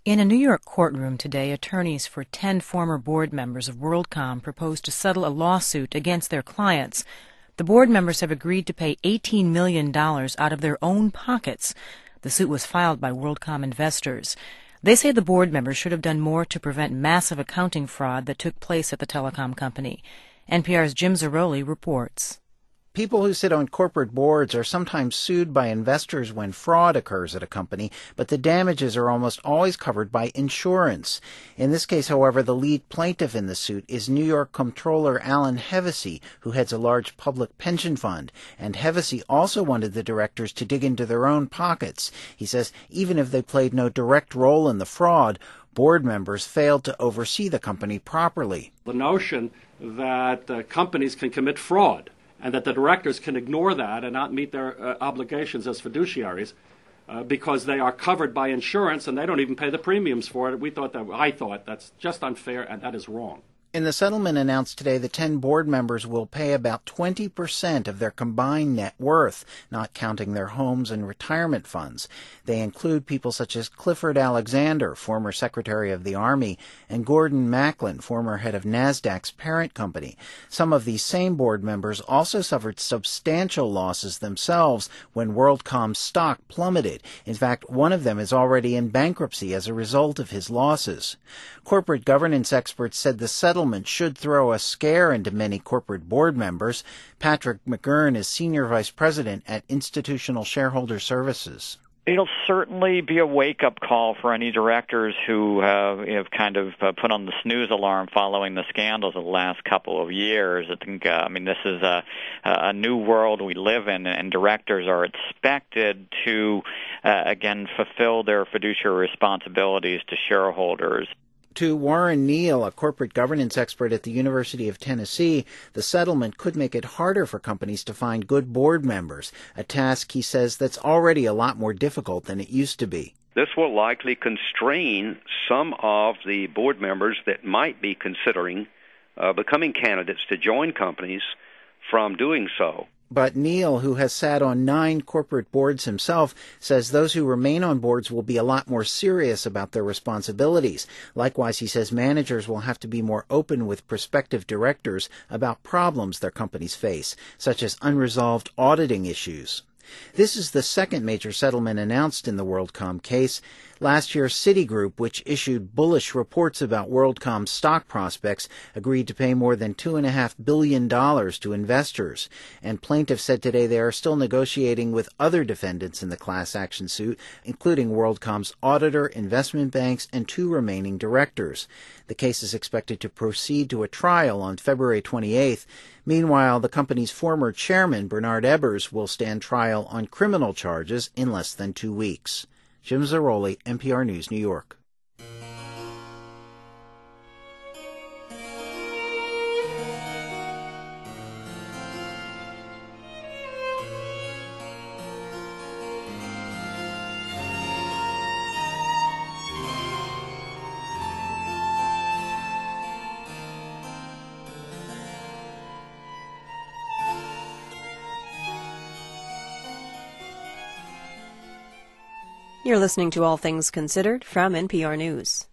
In a New York courtroom today, attorneys for 10 former board members of WorldCom proposed to settle a lawsuit against their clients. The board members have agreed to pay $18 million out of their own pockets. The suit was filed by WorldCom investors. They say the board members should have done more to prevent massive accounting fraud that took place at the telecom company. NPR's Jim Zarroli reports. People who sit on corporate boards are sometimes sued by investors when fraud occurs at a company, but the damages are almost always covered by insurance. In this case, however, the lead plaintiff in the suit is New York Comptroller Alan Hevesi, who heads a large public pension fund. And Hevesi also wanted the directors to dig into their own pockets. He says even if they played no direct role in the fraud, board members failed to oversee the company properly. The notion that companies can commit fraud and that the directors can ignore that and not meet their obligations as fiduciaries because they are covered by insurance and they don't even pay the premiums for it. I thought that's just unfair, and that is wrong. In the settlement announced today, the 10 board members will pay about 20% of their combined net worth, not counting their homes and retirement funds. They include people such as Clifford Alexander, former Secretary of the Army, and Gordon Macklin, former head of NASDAQ's parent company. Some of these same board members also suffered substantial losses themselves when WorldCom's stock plummeted. In fact, one of them is already in bankruptcy as a result of his losses. Corporate governance experts said the settlement should throw a scare into many corporate board members. Patrick McGurn is Senior Vice President at Institutional Shareholder Services. It'll certainly be a wake-up call for any directors who have kind of put on the snooze alarm following the scandals of the last couple of years. I think, this is a new world we live in, and directors are expected to, again, fulfill their fiduciary responsibilities to shareholders. To Warren Neal, a corporate governance expert at the University of Tennessee, the settlement could make it harder for companies to find good board members, a task, he says, that's already a lot more difficult than it used to be. This will likely constrain some of the board members that might be considering becoming candidates to join companies from doing so. But Neal, who has sat on 9 corporate boards himself, says those who remain on boards will be a lot more serious about their responsibilities. Likewise, he says managers will have to be more open with prospective directors about problems their companies face, such as unresolved auditing issues. This is the second major settlement announced in the WorldCom case. Last year, Citigroup, which issued bullish reports about WorldCom's stock prospects, agreed to pay more than $2.5 billion to investors. And plaintiffs said today they are still negotiating with other defendants in the class action suit, including WorldCom's auditor, investment banks, and 2 remaining directors. The case is expected to proceed to a trial on February 28th. Meanwhile, the company's former chairman, Bernard Ebbers, will stand trial on criminal charges in less than 2 weeks. Jim Zarroli, NPR News, New York. You're listening to All Things Considered from NPR News.